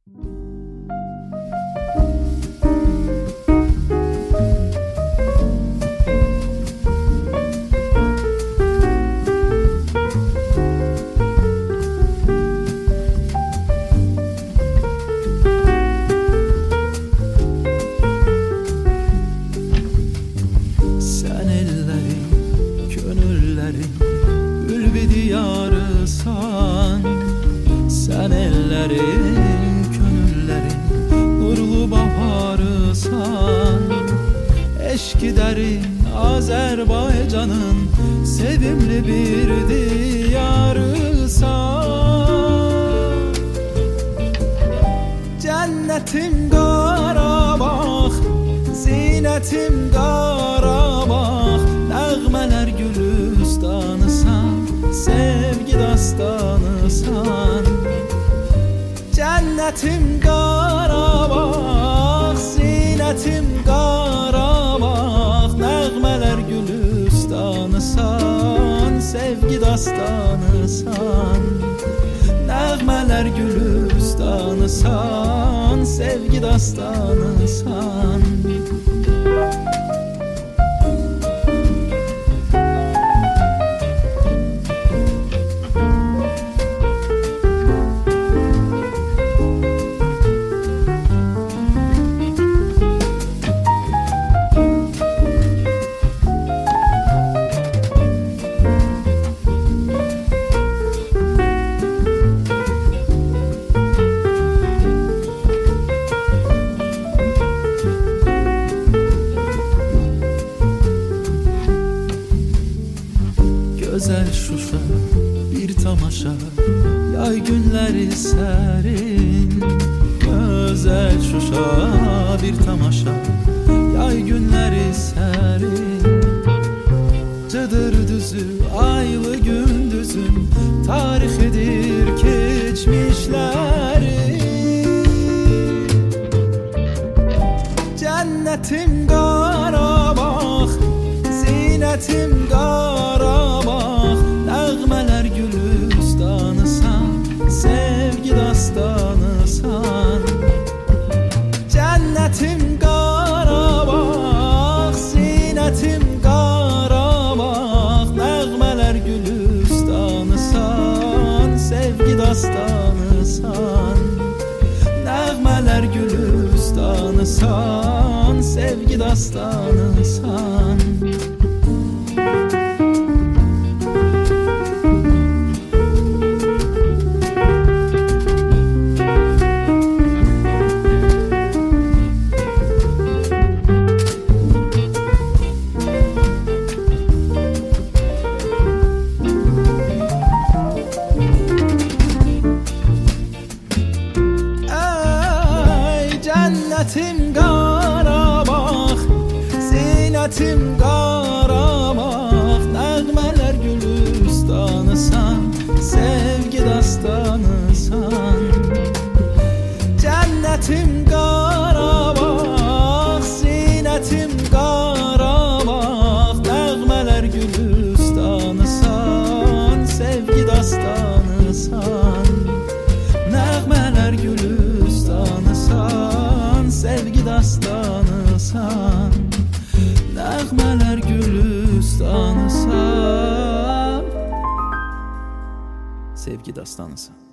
Ül bir diyarısan, sen ellerin, könüllerin nurlu baharısan. Eşki derin Azerbaycan'ın sevimli bir diyarısan. Cennetim Qarabağ, zinetim Qarabağ, nəğmələr gülüstanısan, sevgi dastanısan. Cennetim Qarabağ, zinetim Qarabağ, nəğmələr gülüstanısan, sevgi dastanısan. Nəğmələr gülüstanısan, sevgi dastanısan. Güzel Şuşa bir tamaşa, yay günleri serin. Güzel Şuşa bir tamaşa, yay günleri serin. Cıdır düzü aylı gündüzün tarihidir geçmişleri. Cennetim Qarabağ, zinetim Qarabağ, nəğmələr gülüstanısan, sevgi dastanısan. Cennetim Qarabağ, zinetim Qarabağ, nəğmələr gülüstanısan, sevgi dastanısan. Nəğmələr gülüstanısan, sevgi dastanısan. Cennetim Qarabağ, zinetim Qarabağ, nəğmələr gülüstanısan, sevgi dastanısan. Cennetim Qarabağ, zinetim Qarabağ, nəğmələr gülüstanısan, sevgi dastanısan. Nəğmələr gülüstanısan, sevgi dastanısan. Nəğmələr gülüstanısan, sevgi dastanısan.